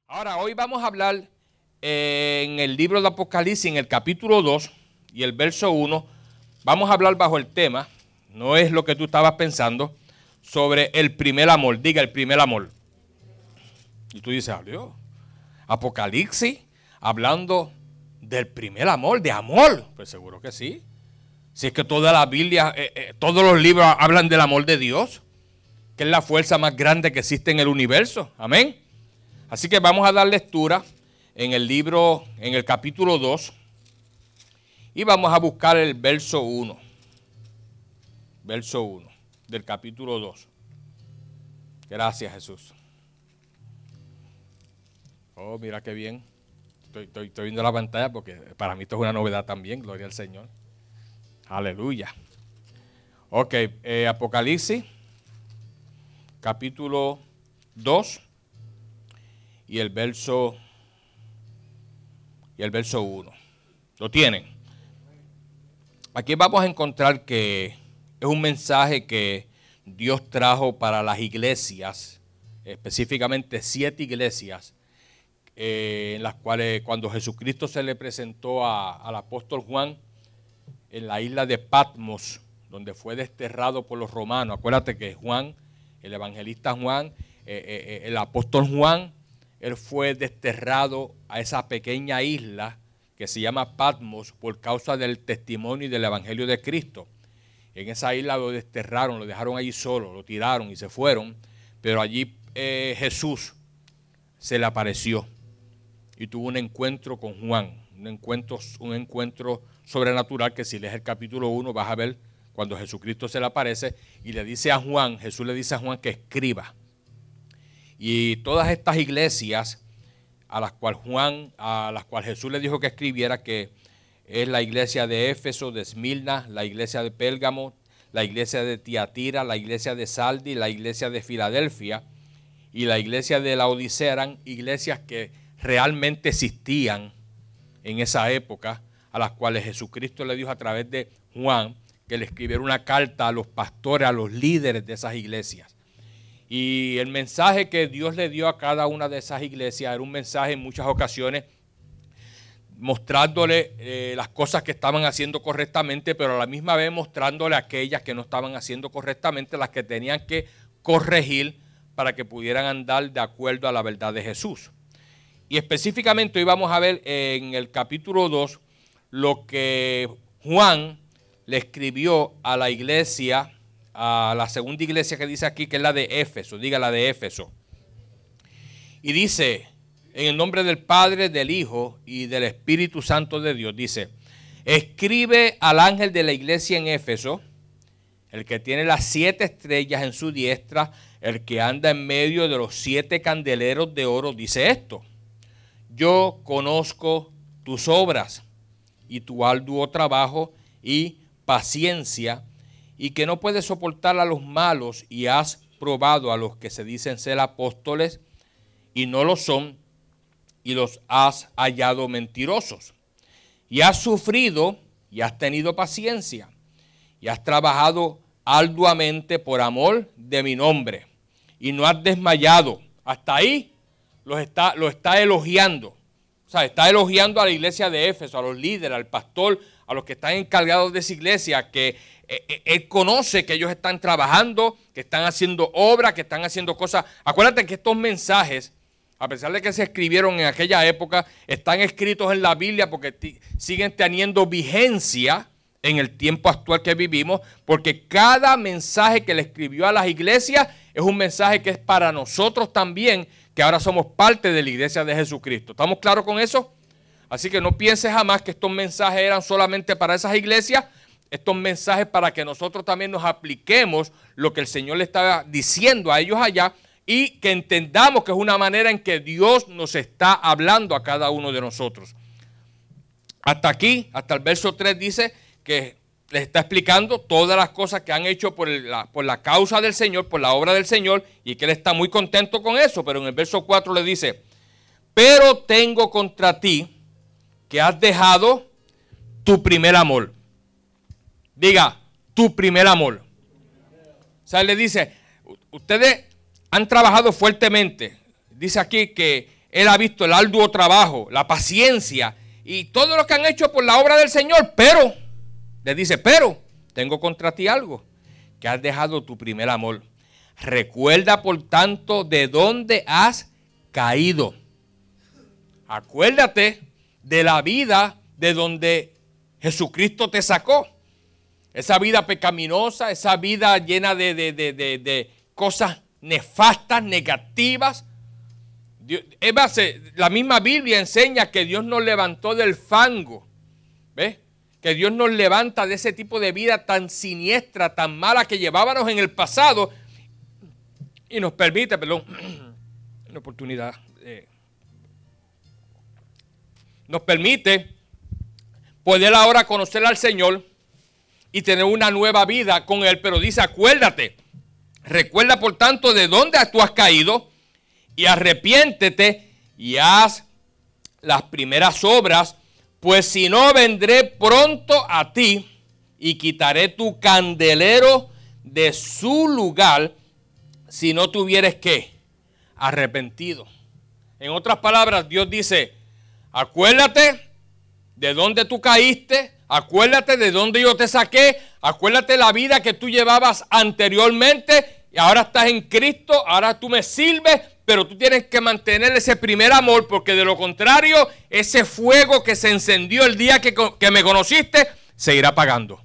Ahora, hoy vamos a hablar en el libro de Apocalipsis, en el capítulo 2 y el verso 1. Vamos a hablar bajo el tema, no es lo que tú estabas pensando, sobre el primer amor. Diga, el primer amor. Y tú dices, Dios, Apocalipsis, hablando del primer amor, de amor. Pues seguro que sí. Si es que toda la Biblia, todos los libros hablan del amor de Dios, que es la fuerza más grande que existe en el universo. Amén. Así que vamos a dar lectura en el libro, en el capítulo 2, y vamos a buscar el verso 1. Verso 1 del capítulo 2. Gracias, Jesús. Oh, mira qué bien. Estoy viendo la pantalla porque para mí esto es una novedad también. Gloria al Señor. Aleluya. Ok, Apocalipsis, capítulo 2 y el verso 1. ¿Lo tienen? Aquí vamos a encontrar que es un mensaje que Dios trajo para las iglesias, específicamente 7 iglesias, en las cuales cuando Jesucristo se le presentó al apóstol Juan en la isla de Patmos, donde fue desterrado por los romanos. Acuérdate que Juan, el evangelista Juan, el apóstol Juan, él fue desterrado a esa pequeña isla que se llama Patmos por causa del testimonio y del evangelio de Cristo. En esa isla lo desterraron, lo dejaron allí solo, lo tiraron y se fueron, pero allí Jesús se le apareció y tuvo un encuentro con Juan, un encuentro sobrenatural que si lees el capítulo 1 vas a ver cuando Jesucristo se le aparece y le dice a Juan, Jesús le dice a Juan que escriba. Y todas estas iglesias a las cuales Jesús le dijo que escribiera, que es la iglesia de Éfeso, de Esmirna, la iglesia de Pérgamo, la iglesia de Tiatira, la iglesia de Sardis, la iglesia de Filadelfia y la iglesia de Laodicea, eran iglesias que realmente existían en esa época, a las cuales Jesucristo le dijo a través de Juan que le escribiera una carta a los pastores, a los líderes de esas iglesias. Y el mensaje que Dios le dio a cada una de esas iglesias era un mensaje en muchas ocasiones mostrándole las cosas que estaban haciendo correctamente, pero a la misma vez mostrándole aquellas que no estaban haciendo correctamente, las que tenían que corregir para que pudieran andar de acuerdo a la verdad de Jesús. Y específicamente hoy vamos a ver en el capítulo 2 lo que Juan le escribió a la iglesia, a la segunda iglesia que dice aquí, que es la de Éfeso. Diga, la de Éfeso. Y dice, en el nombre del Padre, del Hijo y del Espíritu Santo de Dios, dice, escribe al ángel de la iglesia en Éfeso, el que tiene las 7 estrellas en su diestra, el que anda en medio de los 7 candeleros de oro, dice esto: yo conozco tus obras y tu arduo trabajo y paciencia, y que no puedes soportar a los malos, y has probado a los que se dicen ser apóstoles y no lo son, y los has hallado mentirosos. Y has sufrido y has tenido paciencia, y has trabajado arduamente por amor de mi nombre, y no has desmayado. Hasta ahí lo está elogiando. O sea, está elogiando a la iglesia de Éfeso, a los líderes, al pastor, a los que están encargados de esa iglesia, que él conoce que ellos están trabajando, que están haciendo obras, que están haciendo cosas. Acuérdate que estos mensajes, a pesar de que se escribieron en aquella época, están escritos en la Biblia porque siguen teniendo vigencia en el tiempo actual que vivimos, porque cada mensaje que le escribió a las iglesias es un mensaje que es para nosotros también, que ahora somos parte de la iglesia de Jesucristo. ¿Estamos claros con eso? Así que no pienses jamás que estos mensajes eran solamente para esas iglesias, estos mensajes para que nosotros también nos apliquemos lo que el Señor le estaba diciendo a ellos allá y que entendamos que es una manera en que Dios nos está hablando a cada uno de nosotros. Hasta aquí, hasta el verso 3 dice que les está explicando todas las cosas que han hecho por la causa del Señor, por la obra del Señor, y que Él está muy contento con eso. Pero en el verso 4 le dice, pero tengo contra ti que has dejado tu primer amor. Diga, tu primer amor. O sea, Él le dice, ustedes han trabajado fuertemente. Dice aquí que Él ha visto el arduo trabajo, la paciencia y todo lo que han hecho por la obra del Señor. Pero, le dice, pero tengo contra ti algo, que has dejado tu primer amor. Recuerda, por tanto, de dónde has caído. Acuérdate de la vida de donde Jesucristo te sacó. Esa vida pecaminosa, esa vida llena de cosas nefastas, negativas. La misma Biblia enseña que Dios nos levantó del fango. ¿Ves? Que Dios nos levanta de ese tipo de vida tan siniestra, tan mala que llevábamos en el pasado y nos permite, una oportunidad, nos permite poder ahora conocer al Señor y tener una nueva vida con Él. Pero dice, acuérdate, recuerda por tanto de dónde tú has caído y arrepiéntete y haz las primeras obras, pues si no vendré pronto a ti y quitaré tu candelero de su lugar si no te hubieres ¿qué? Arrepentido. En otras palabras, Dios dice, acuérdate de dónde tú caíste, acuérdate de dónde yo te saqué, acuérdate la vida que tú llevabas anteriormente y ahora estás en Cristo, ahora tú me sirves, pero tú tienes que mantener ese primer amor, porque de lo contrario, ese fuego que se encendió el día que me conociste, se irá apagando.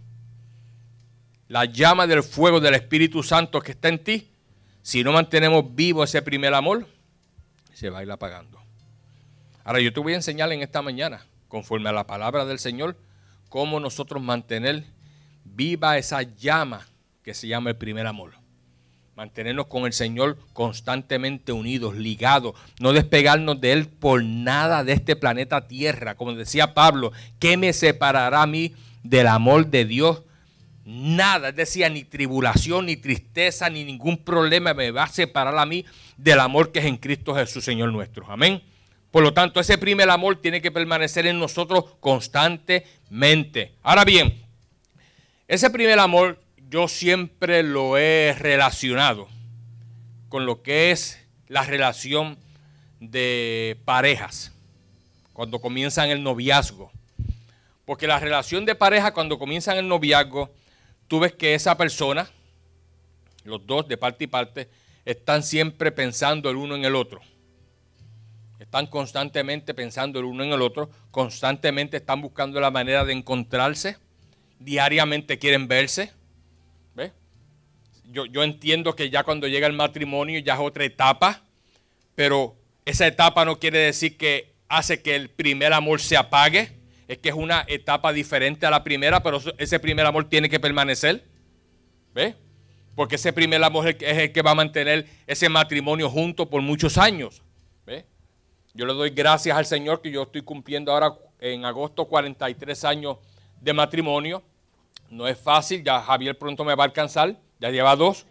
La llama del fuego del Espíritu Santo que está en ti, si no mantenemos vivo ese primer amor, se va a ir apagando. Ahora yo te voy a enseñar en esta mañana, conforme a la palabra del Señor, cómo nosotros mantener viva esa llama que se llama el primer amor. Mantenernos con el Señor constantemente unidos, ligados, no despegarnos de Él por nada de este planeta Tierra. Como decía Pablo, ¿qué me separará a mí del amor de Dios? Nada, es decir, ni tribulación, ni tristeza, ni ningún problema me va a separar a mí del amor que es en Cristo Jesús, Señor nuestro. Amén. Por lo tanto, ese primer amor tiene que permanecer en nosotros constantemente. Ahora bien, ese primer amor yo siempre lo he relacionado con lo que es la relación de parejas cuando comienzan el noviazgo. Porque la relación de pareja cuando comienzan el noviazgo, tú ves que esa persona, los dos de parte y parte, están siempre pensando el uno en el otro. Están constantemente pensando el uno en el otro, constantemente están buscando la manera de encontrarse, diariamente quieren verse. ¿Ves? Yo entiendo que ya cuando llega el matrimonio ya es otra etapa, pero esa etapa no quiere decir que hace que el primer amor se apague, es que es una etapa diferente a la primera, pero ese primer amor tiene que permanecer. ¿Ves? Porque ese primer amor es el que va a mantener ese matrimonio junto por muchos años. ¿Ves? Yo le doy gracias al Señor que yo estoy cumpliendo ahora en agosto 43 años de matrimonio. No es fácil, ya Javier pronto me va a alcanzar, ya lleva 2.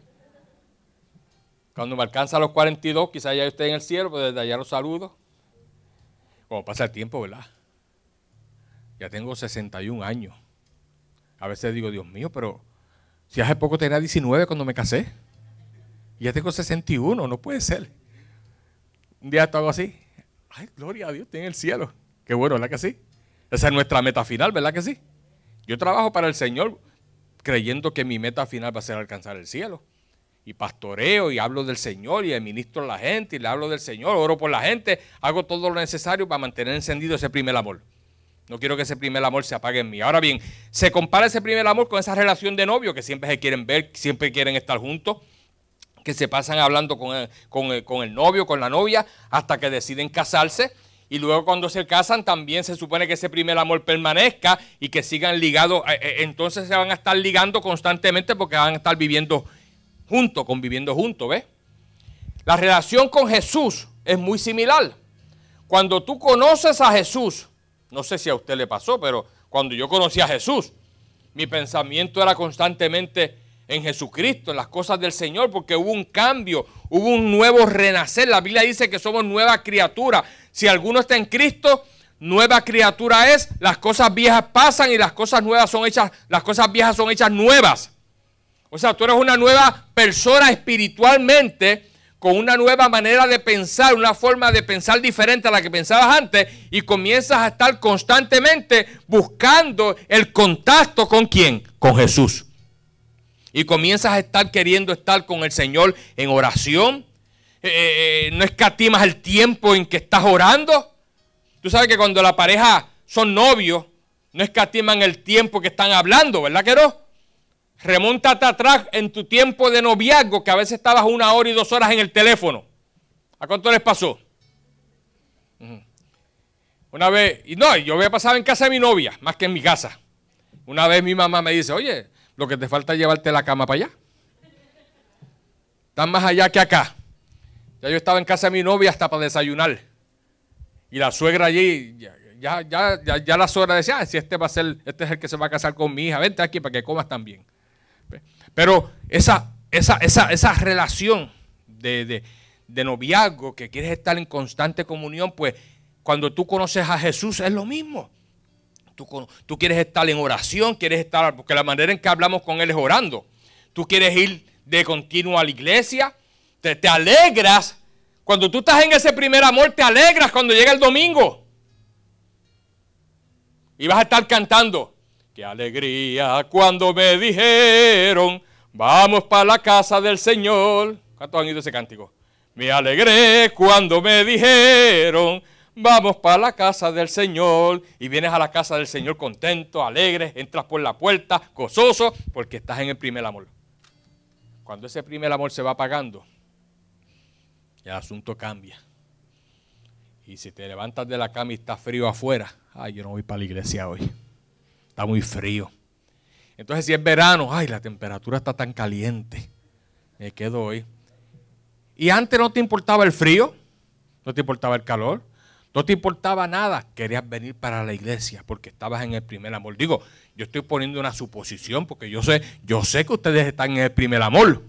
Cuando me alcanza a los 42, quizás ya esté en el cielo, pero desde allá los saludo. Como pasa el tiempo, ¿verdad? Ya tengo 61 años. A veces digo, Dios mío, pero si hace poco tenía 19 cuando me casé. Y ya tengo 61, no puede ser. Un día hago así, ay, gloria a Dios, estoy en el cielo. Qué bueno, ¿verdad que sí? Esa es nuestra meta final, ¿verdad que sí? Yo trabajo para el Señor creyendo que mi meta final va a ser alcanzar el cielo. Y pastoreo y hablo del Señor y administro a la gente y le hablo del Señor, oro por la gente, hago todo lo necesario para mantener encendido ese primer amor. No quiero que ese primer amor se apague en mí. Ahora bien, se compara ese primer amor con esa relación de novio que siempre se quieren ver, siempre quieren estar juntos, que se pasan hablando con el novio, con la novia, hasta que deciden casarse. Y luego cuando se casan también se supone que ese primer amor permanezca y que sigan ligados. Entonces se van a estar ligando constantemente porque van a estar viviendo juntos, conviviendo juntos, ¿ves? La relación con Jesús es muy similar. Cuando tú conoces a Jesús, no sé si a usted le pasó, pero cuando yo conocí a Jesús, mi pensamiento era constantemente en Jesucristo, en las cosas del Señor, porque hubo un cambio, hubo un nuevo renacer. La Biblia dice que somos nueva criatura. Si alguno está en Cristo, nueva criatura es. Las cosas viejas pasan y las cosas nuevas son hechas, las cosas viejas son hechas nuevas. O sea, tú eres una nueva persona espiritualmente con una nueva manera de pensar, una forma de pensar diferente a la que pensabas antes, y comienzas a estar constantemente buscando el contacto ¿con quién? Con Jesús. Y comienzas a estar queriendo estar con el Señor en oración. No escatimas el tiempo en que estás orando. Tú sabes que cuando la pareja son novios, no escatiman el tiempo que están hablando, ¿verdad que no? Remóntate atrás en tu tiempo de noviazgo, que a veces estabas 1 hora y 2 horas en el teléfono. ¿A cuánto les pasó? Una vez, y no, yo había pasado en casa de mi novia, más que en mi casa. Una vez mi mamá me dice, oye, lo que te falta es llevarte la cama para allá. Están más allá que acá. Ya yo estaba en casa de mi novia hasta para desayunar. Y la suegra allí, ya la suegra decía, si este es el que se va a casar con mi hija, vente aquí para que comas también. Pero esa relación de noviazgo, que quieres estar en constante comunión, pues cuando tú conoces a Jesús es lo mismo. Tú quieres estar en oración, quieres estar, porque la manera en que hablamos con Él es orando. Tú quieres ir de continuo a la iglesia, te alegras. Cuando tú estás en ese primer amor, te alegras cuando llega el domingo. Y vas a estar cantando. Qué alegría cuando me dijeron, vamos para la casa del Señor. ¿Cuántos han ido ese cántico? Me alegré cuando me dijeron, vamos para la casa del Señor. Y vienes a la casa del Señor contento, alegre, entras por la puerta, gozoso, porque estás en el primer amor. Cuando ese primer amor se va apagando, el asunto cambia. Y si te levantas de la cama y está frío afuera, ay, yo no voy para la iglesia hoy. Está muy frío. Entonces si es verano, ay, la temperatura está tan caliente. Me quedo hoy. Y antes no te importaba el frío, no te importaba el calor, no te importaba nada. Querías venir para la iglesia porque estabas en el primer amor. Digo, yo estoy poniendo una suposición porque yo sé que ustedes están en el primer amor.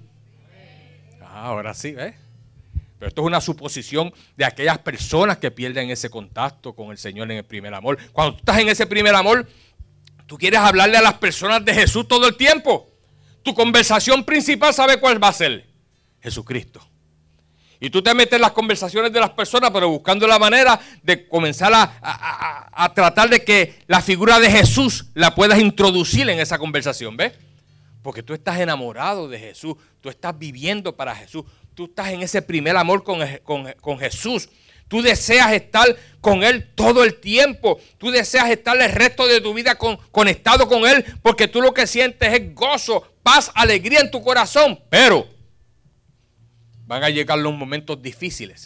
Ahora sí, ¿ves? Pero esto es una suposición de aquellas personas que pierden ese contacto con el Señor en el primer amor. Cuando tú estás en ese primer amor, tú quieres hablarle a las personas de Jesús todo el tiempo. Tu conversación principal, ¿sabe cuál va a ser? Jesucristo. Y tú te metes en las conversaciones de las personas, pero buscando la manera de comenzar a tratar de que la figura de Jesús la puedas introducir en esa conversación, ¿ves? Porque tú estás enamorado de Jesús, tú estás viviendo para Jesús, tú estás en ese primer amor con Jesús. Tú deseas estar con Él todo el tiempo. Tú deseas estar el resto de tu vida conectado con Él, porque tú lo que sientes es gozo, paz, alegría en tu corazón. Pero van a llegar los momentos difíciles.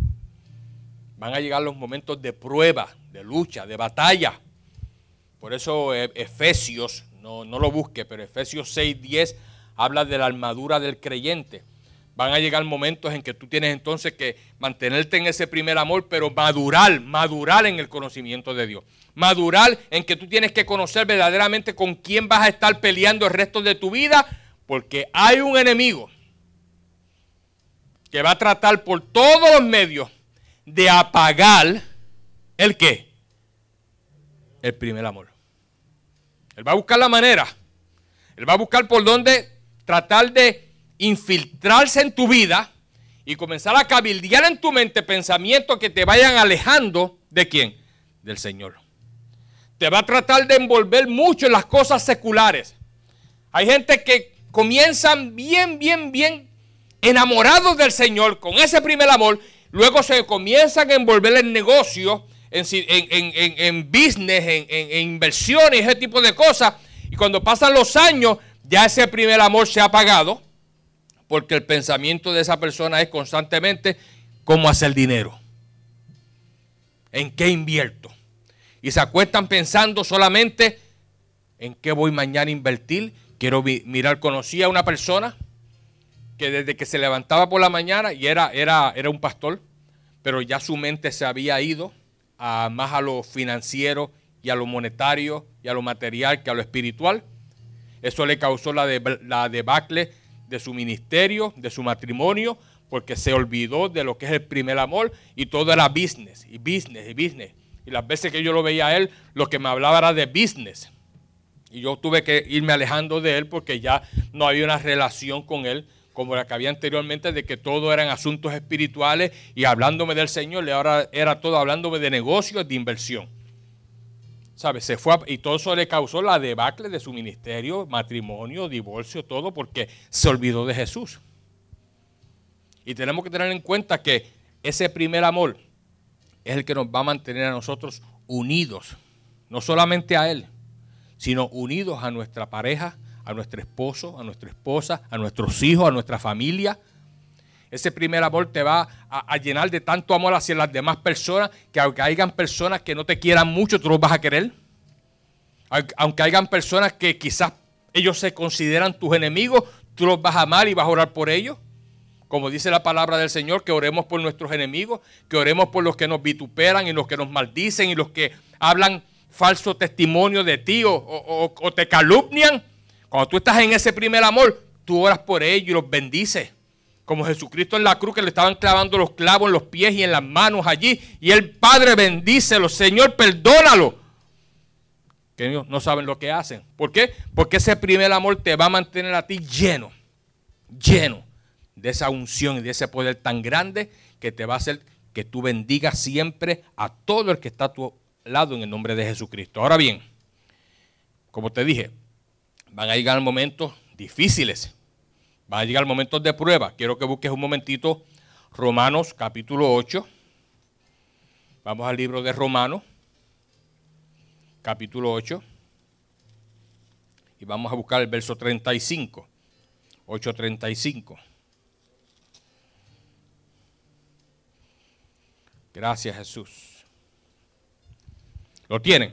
Van a llegar los momentos de prueba, de lucha, de batalla. Por eso Efesios, no lo busque, pero Efesios 6:10 habla de la armadura del creyente. Van a llegar momentos en que tú tienes entonces que mantenerte en ese primer amor, pero madurar en el conocimiento de Dios. Madurar en que tú tienes que conocer verdaderamente con quién vas a estar peleando el resto de tu vida, porque hay un enemigo que va a tratar por todos los medios de apagar ¿el qué? El primer amor. Él va a buscar la manera. Él va a buscar por dónde tratar de infiltrarse en tu vida y comenzar a cabildear en tu mente pensamientos que te vayan alejando ¿de quién? Del Señor. Te va a tratar de envolver mucho en las cosas seculares. Hay gente que comienzan bien enamorados del Señor con ese primer amor, luego se comienzan a envolver en negocios, en business, en inversiones, ese tipo de cosas, y cuando pasan los años ya ese primer amor se ha apagado, porque el pensamiento de esa persona es constantemente cómo hacer dinero, en qué invierto, y se acuestan pensando solamente en qué voy mañana a invertir. Quiero mirar, conocí a una persona que desde que se levantaba por la mañana, y era un pastor, pero ya su mente se había ido más a lo financiero y a lo monetario y a lo material que a lo espiritual. Eso le causó la debacle de su ministerio, de su matrimonio, porque se olvidó de lo que es el primer amor y todo era business. Y las veces que yo lo veía a él, lo que me hablaba era de business. Y yo tuve que irme alejando de él porque ya no había una relación con él como la que había anteriormente, de que todo eran asuntos espirituales y hablándome del Señor, y ahora era todo hablándome de negocios, de inversión. ¿Sabe? Se fue y todo eso le causó la debacle de su ministerio, matrimonio, divorcio, todo, porque se olvidó de Jesús. Y tenemos que tener en cuenta que ese primer amor es el que nos va a mantener a nosotros unidos, no solamente a Él, sino unidos a nuestra pareja, a nuestro esposo, a nuestra esposa, a nuestros hijos, a nuestra familia. Ese primer amor te va a llenar de tanto amor hacia las demás personas, que aunque hayan personas que no te quieran mucho, tú los vas a querer. Aunque hayan personas que quizás ellos se consideran tus enemigos, tú los vas a amar y vas a orar por ellos. Como dice la palabra del Señor, que oremos por nuestros enemigos, que oremos por los que nos vituperan y los que nos maldicen y los que hablan falso testimonio de ti o te calumnian. Cuando tú estás en ese primer amor, tú oras por ellos y los bendices. Como Jesucristo en la cruz, que le estaban clavando los clavos en los pies y en las manos allí. Y el Padre, bendícelo, Señor, perdónalo. Que ellos no saben lo que hacen. ¿Por qué? Porque ese primer amor te va a mantener a ti lleno de esa unción y de ese poder tan grande que te va a hacer que tú bendigas siempre a todo el que está a tu lado en el nombre de Jesucristo. Ahora bien, como te dije, van a llegar momentos difíciles. Van a llegar momentos de prueba. Quiero que busques un momentito Romanos capítulo 8. Vamos al libro de Romanos, capítulo 8. Y vamos a buscar el verso 35. 8:35. Gracias, Jesús. ¿Lo tienen?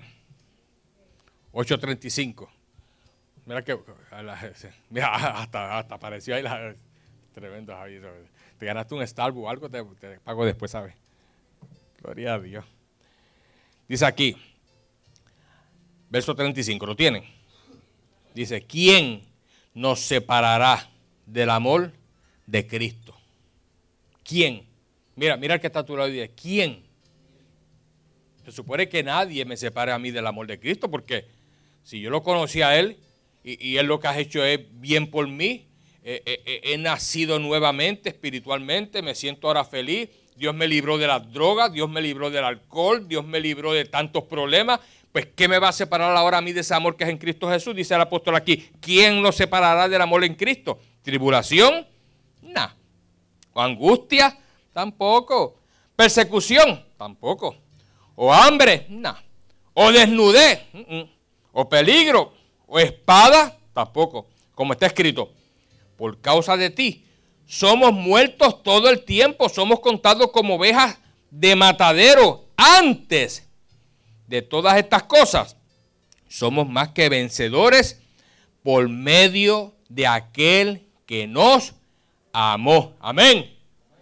8:35. Mira que mira, hasta apareció ahí tremendo, Javier. Te ganaste un Starbucks o algo, te pago después, ¿sabes? Gloria a Dios. Dice aquí, verso 35, ¿lo tienen? Dice, ¿quién nos separará del amor de Cristo? ¿Quién? Mira el que está a tu lado y dice, ¿quién? Se supone que nadie me separe a mí del amor de Cristo, porque si yo lo conocí a Él, y Él lo que ha hecho es bien por mí. He nacido nuevamente espiritualmente, me siento ahora feliz. Dios me libró de las drogas, Dios me libró del alcohol, Dios me libró de tantos problemas. Pues, ¿qué me va a separar ahora a mí de ese amor que es en Cristo Jesús? Dice el apóstol aquí, ¿quién nos separará del amor en Cristo? ¿Tribulación? Nah. ¿O angustia? Tampoco. ¿Persecución? Tampoco. ¿O hambre? Nah. ¿O desnudez? ¿O peligro? ¿O espada? Tampoco. Como está escrito, por causa de ti somos muertos todo el tiempo, somos contados como ovejas de matadero. Antes de todas estas cosas, somos más que vencedores por medio de aquel que nos amó. Amén.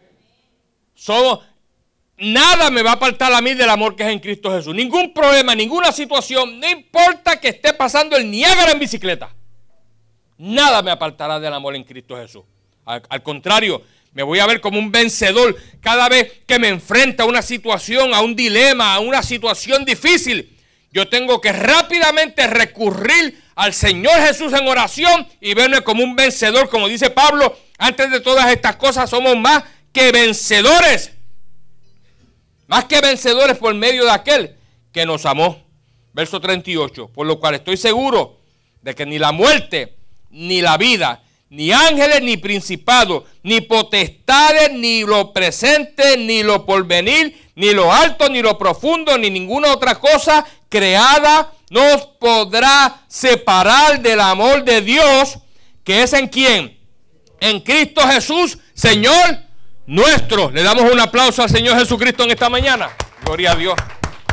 Nada me va a apartar a mí del amor que es en Cristo Jesús. Ningún problema, ninguna situación, no importa que esté pasando el Niágara en bicicleta. Nada me apartará del amor en Cristo Jesús. Al contrario, me voy a ver como un vencedor cada vez que me enfrenta a una situación, a un dilema, a una situación difícil. Yo tengo que rápidamente recurrir al Señor Jesús en oración y verme como un vencedor. Como dice Pablo, antes de todas estas cosas somos más que vencedores. Más que vencedores por medio de aquel que nos amó. Verso 38. Por lo cual estoy seguro de que ni la muerte, ni la vida, ni ángeles, ni principados, ni potestades, ni lo presente, ni lo porvenir, ni lo alto, ni lo profundo, ni ninguna otra cosa creada nos podrá separar del amor de Dios, que es en quién, en Cristo Jesús, Señor nuestro. Le damos un aplauso al Señor Jesucristo en esta mañana. Gloria a Dios.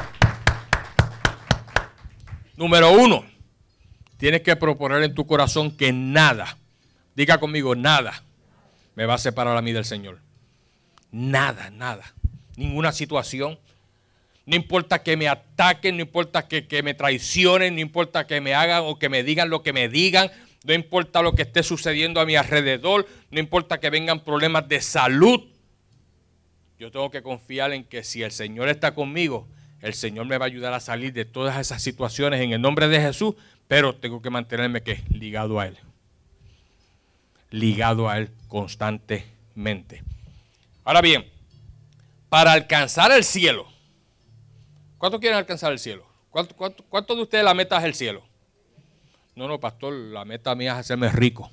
Número 1, tienes que proponer en tu corazón que nada, diga conmigo, nada me va a separar a mí del Señor. Nada, nada. Ninguna situación. No importa que me ataquen, no importa que me traicionen, no importa que me hagan o que me digan lo que me digan. No importa lo que esté sucediendo a mi alrededor, no importa que vengan problemas de salud. Yo tengo que confiar en que si el Señor está conmigo, el Señor me va a ayudar a salir de todas esas situaciones en el nombre de Jesús, pero tengo que mantenerme ligado a Él. ligado a Él constantemente. Ahora bien, para alcanzar el cielo, ¿cuántos quieren alcanzar el cielo? ¿Cuántos de ustedes la meta es el cielo? No, pastor, la meta mía es hacerme rico.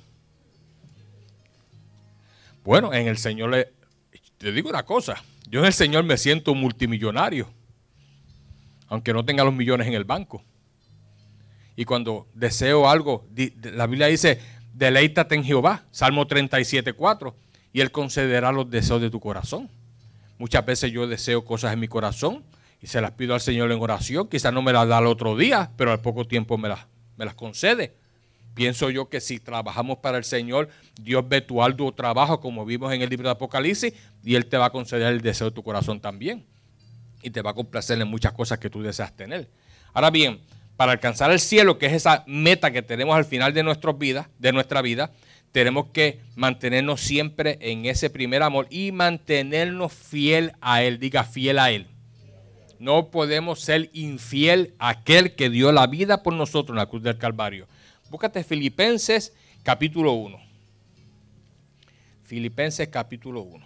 Bueno, en el Señor te digo una cosa, yo en el Señor me siento multimillonario, aunque no tenga los millones en el banco. Y cuando deseo algo, la Biblia dice, deleítate en Jehová, Salmo 37:4, y Él concederá los deseos de tu corazón. Muchas veces yo deseo cosas en mi corazón y se las pido al Señor en oración, quizás no me las da al otro día, pero al poco tiempo me las concede. Pienso yo que si trabajamos para el Señor, Dios ve tu arduo trabajo, como vimos en el libro de Apocalipsis, y Él te va a conceder el deseo de tu corazón también. Y te va a complacer en muchas cosas que tú deseas tener. Ahora bien, para alcanzar el cielo, que es esa meta que tenemos al final de nuestra vida, tenemos que mantenernos siempre en ese primer amor y mantenernos fiel a Él. Diga, fiel a Él. No podemos ser infiel a aquel que dio la vida por nosotros en la cruz del Calvario. Búscate Filipenses capítulo 1. Filipenses capítulo 1.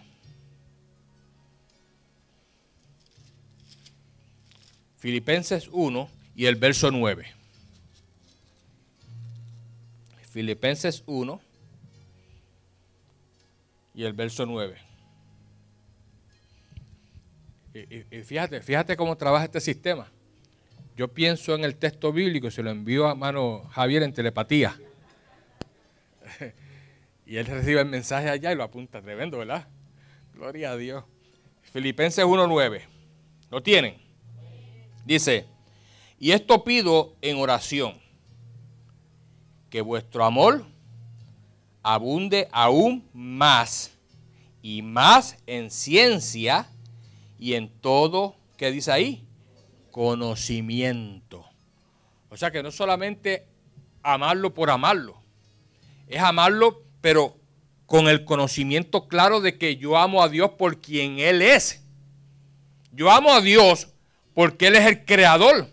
Filipenses 1 y el verso 9. Filipenses 1 y el verso 9. Y fíjate cómo trabaja este sistema. Yo pienso en el texto bíblico, se lo envío a mano Javier en telepatía. Y él recibe el mensaje allá y lo apunta. Tremendo, ¿verdad? Gloria a Dios. Filipenses 1:9. ¿Lo tienen? Dice, y esto pido en oración, que vuestro amor abunde aún más y más en ciencia y en todo, ¿qué dice ahí? Conocimiento. O sea que no solamente amarlo por amarlo, es amarlo pero con el conocimiento claro de que yo amo a Dios por quien Él es. Yo amo a Dios porque Él es el creador.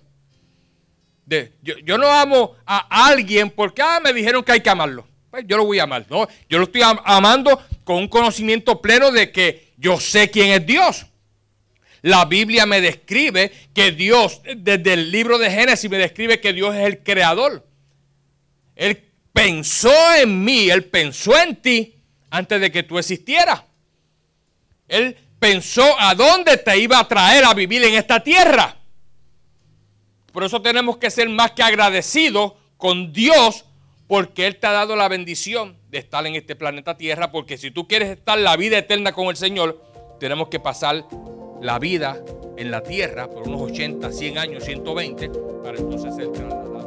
Yo no amo a alguien porque me dijeron que hay que amarlo. Pues yo lo voy a amar. No, yo lo estoy amando con un conocimiento pleno de que yo sé quién es Dios. La Biblia me describe que Dios, desde el libro de Génesis, me describe que Dios es el creador. Él pensó en mí, Él pensó en ti antes de que tú existieras. Él pensó a dónde te iba a traer a vivir en esta tierra. Por eso tenemos que ser más que agradecidos con Dios, porque Él te ha dado la bendición de estar en este planeta Tierra, porque si tú quieres estar la vida eterna con el Señor, tenemos que pasar la vida en la tierra por unos 80, 100 años, 120, para entonces ser